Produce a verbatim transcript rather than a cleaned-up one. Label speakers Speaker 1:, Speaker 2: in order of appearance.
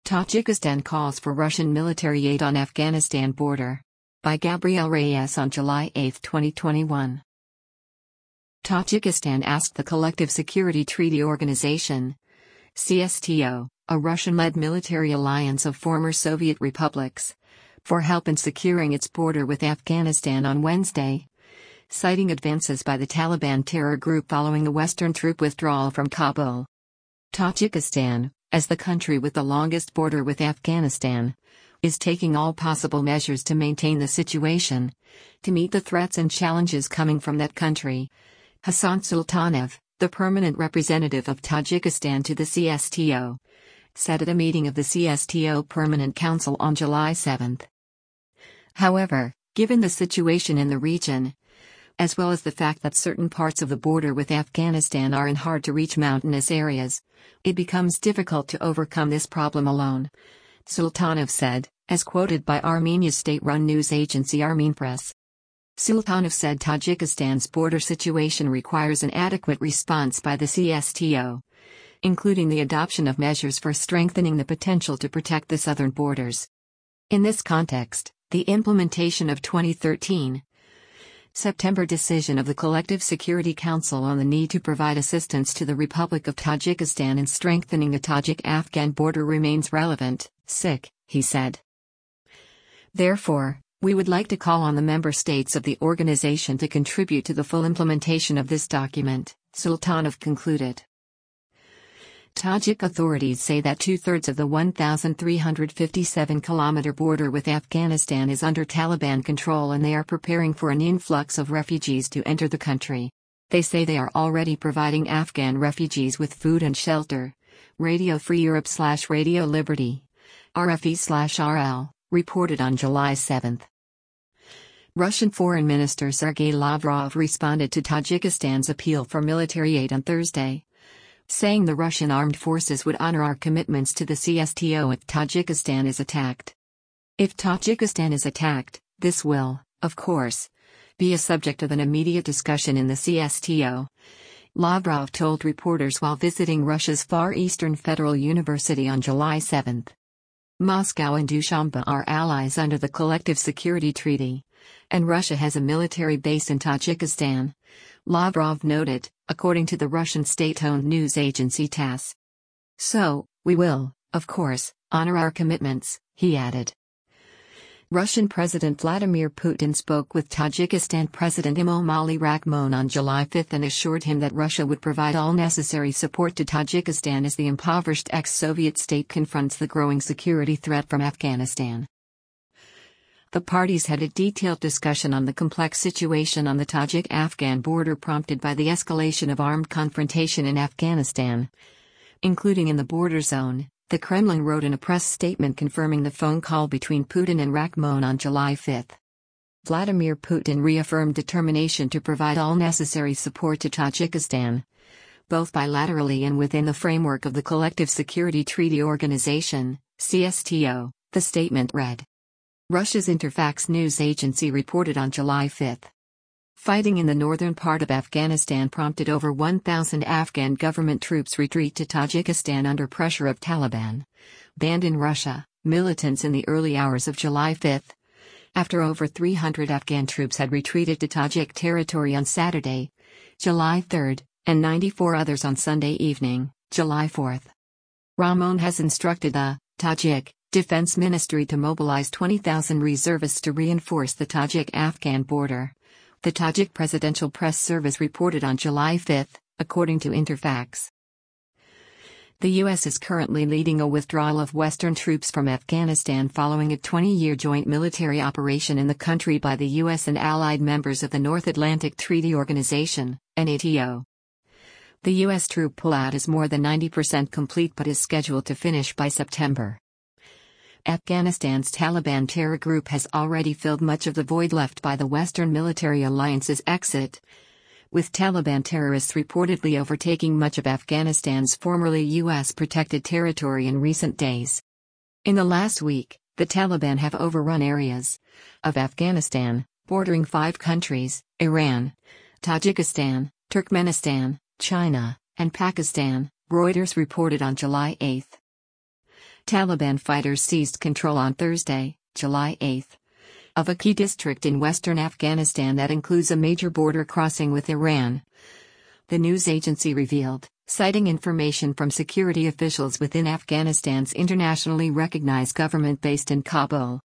Speaker 1: Tajikistan calls for Russian military aid on Afghanistan border. By Gabriel Reyes on July eighth, twenty twenty-one. Tajikistan asked the Collective Security Treaty Organization, C S T O, a Russian-led military alliance of former Soviet republics, for help in securing its border with Afghanistan on Wednesday, citing advances by the Taliban terror group following the Western troop withdrawal from Kabul. Tajikistan, as the country with the longest border with Afghanistan, is taking all possible measures to maintain the situation, to meet the threats and challenges coming from that country. Hassan Sultanov, the permanent representative of Tajikistan to the C S T O, said at a meeting of the C S T O Permanent Council on July seventh. However, given the situation in the region, as well as the fact that certain parts of the border with Afghanistan are in hard-to-reach mountainous areas, it becomes difficult to overcome this problem alone, Sultanov said, as quoted by Armenia's state-run news agency Armenpress. Sultanov said Tajikistan's border situation requires an adequate response by the C S T O, including the adoption of measures for strengthening the potential to protect the southern borders. In this context, the implementation of twenty thirteen September decision of the Collective Security Council on the need to provide assistance to the Republic of Tajikistan in strengthening the Tajik-Afghan border remains relevant, S I C, he said. Therefore, we would like to call on the member states of the organization to contribute to the full implementation of this document, Sultanov concluded. Tajik authorities say that two-thirds of the one thousand three hundred fifty-seven kilometer border with Afghanistan is under Taliban control and they are preparing for an influx of refugees to enter the country. They say they are already providing Afghan refugees with food and shelter. Radio Free Europe slash Radio Liberty, R F E slash R L, reported on July seventh. Russian Foreign Minister Sergei Lavrov responded to Tajikistan's appeal for military aid on Thursday, saying the Russian armed forces would honor our commitments to the C S T O if Tajikistan is attacked. If Tajikistan is attacked, this will, of course, be a subject of an immediate discussion in the C S T O, Lavrov told reporters while visiting Russia's Far Eastern Federal University on July seventh. Moscow and Dushanbe are allies under the Collective Security Treaty, and Russia has a military base in Tajikistan, Lavrov noted, according to the Russian state-owned news agency TASS. So, we will, of course, honor our commitments, he added. Russian President Vladimir Putin spoke with Tajikistan President Emomali Rakhmon on July fifth and assured him that Russia would provide all necessary support to Tajikistan as the impoverished ex-Soviet state confronts the growing security threat from Afghanistan. The parties had a detailed discussion on the complex situation on the Tajik-Afghan border prompted by the escalation of armed confrontation in Afghanistan, including in the border zone, the Kremlin wrote in a press statement confirming the phone call between Putin and Rakhmon on July fifth. Vladimir Putin reaffirmed determination to provide all necessary support to Tajikistan, both bilaterally and within the framework of the Collective Security Treaty Organization, C S T O, the statement read. Russia's Interfax news agency reported on July fifth. Fighting in the northern part of Afghanistan prompted over one thousand Afghan government troops retreat to Tajikistan under pressure of Taliban, banned in Russia, militants in the early hours of July fifth, after over three hundred Afghan troops had retreated to Tajik territory on Saturday, July third, and ninety-four others on Sunday evening, July fourth. Rakhmon has instructed the Tajik Defense Ministry to mobilize twenty thousand reservists to reinforce the Tajik-Afghan border, the Tajik Presidential Press Service reported on July fifth, according to Interfax. The U S is currently leading a withdrawal of Western troops from Afghanistan following a twenty-year joint military operation in the country by the U S and allied members of the North Atlantic Treaty Organization, NATO. The U S troop pullout is more than ninety percent complete but is scheduled to finish by September. Afghanistan's Taliban terror group has already filled much of the void left by the Western military alliance's exit, with Taliban terrorists reportedly overtaking much of Afghanistan's formerly U S-protected territory in recent days. In the last week, the Taliban have overrun areas of Afghanistan, bordering five countries, Iran, Tajikistan, Turkmenistan, China, and Pakistan, Reuters reported on July eighth. Taliban fighters seized control on Thursday, July eighth, of a key district in western Afghanistan that includes a major border crossing with Iran. The news agency revealed, citing information from security officials within Afghanistan's internationally recognized government based in Kabul.